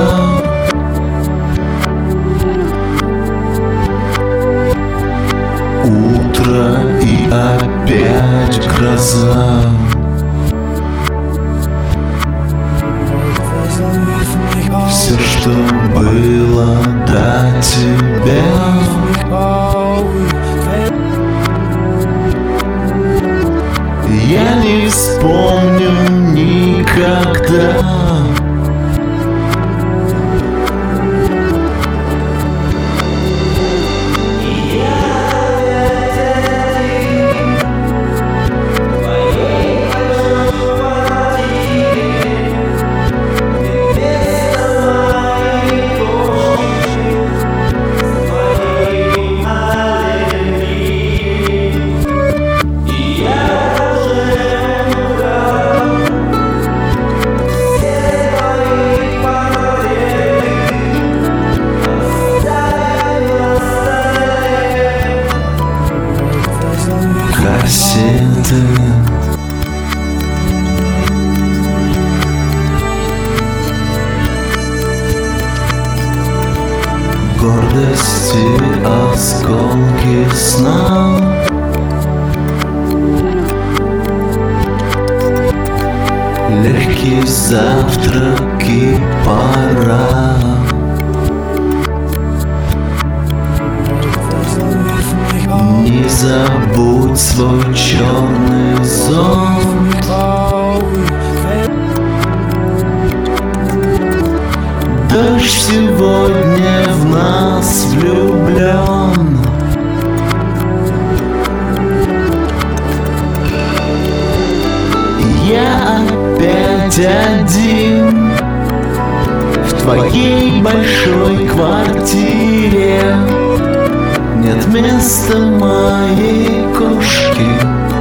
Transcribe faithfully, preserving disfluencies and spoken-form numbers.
Утро и опять гроза. Все, что было до тебя, я не вспомню никогда. Кассеты, гордости, осколки сна, легкий завтрак и пора. Не забудь свой черный зонт. Дождь сегодня в нас влюблен. Я опять один в твоей большой квартире. Нет места моей кошки.